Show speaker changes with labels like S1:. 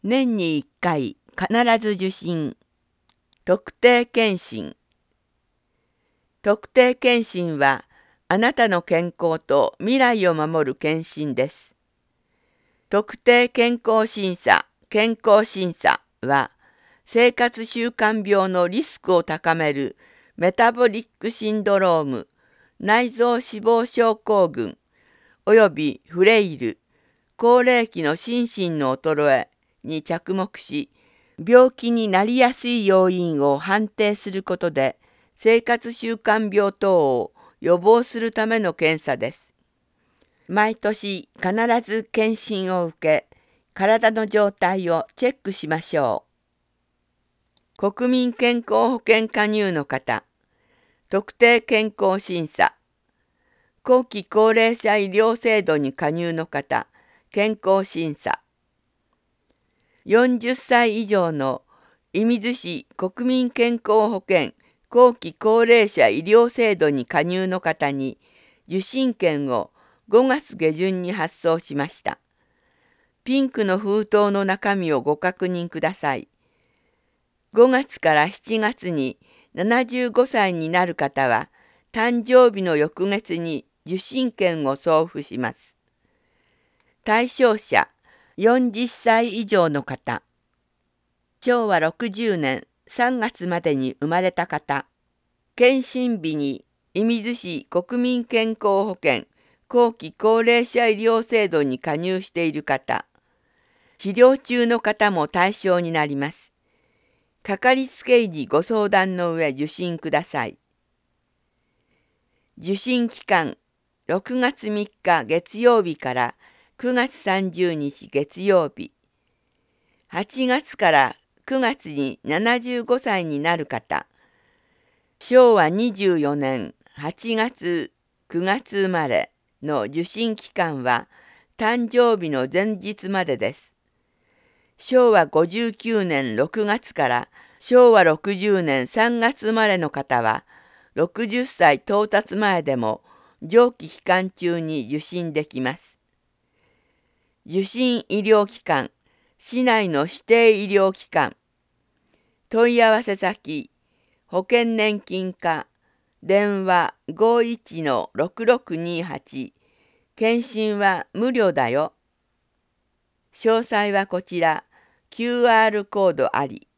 S1: 年に1回必ず受診。特定健診。特定健診はあなたの健康と未来を守る健診です。特定健康審査、健康審査は生活習慣病のリスクを高めるメタボリックシンドローム、内臓脂肪症候群およびフレイル、高齢期の心身の衰えに着目し、病気になりやすい要因を判定することで、生活習慣病等を予防するための検査です。毎年必ず検診を受け、体の状態をチェックしましょう。国民健康保険加入の方、特定健康審査、後期高齢者医療制度に加入の方、健康審査。40歳以上の射水市国民健康保険後期高齢者医療制度に加入の方に受診券を5月下旬に発送しました。ピンクの封筒の中身をご確認ください。5月から7月に75歳になる方は誕生日の翌月に受診券を送付します。対象者40歳以上の方、昭和60年3月までに生まれた方、検診日に射水市国民健康保険後期高齢者医療制度に加入している方、治療中の方も対象になります。かかりつけ医にご相談の上受診ください。受診期間6月3日月曜日から9月30日月曜日。8月から9月に75歳になる方。昭和24年8月9月生まれの受診期間は誕生日の前日までです。昭和59年6月から昭和60年3月生まれの方は60歳到達前でも上記期間中に受診できます。受診医療機関、市内の指定医療機関、問い合わせ先、保険年金課、電話51-6628、検診は無料だよ。詳細はこちら、QR コードあり。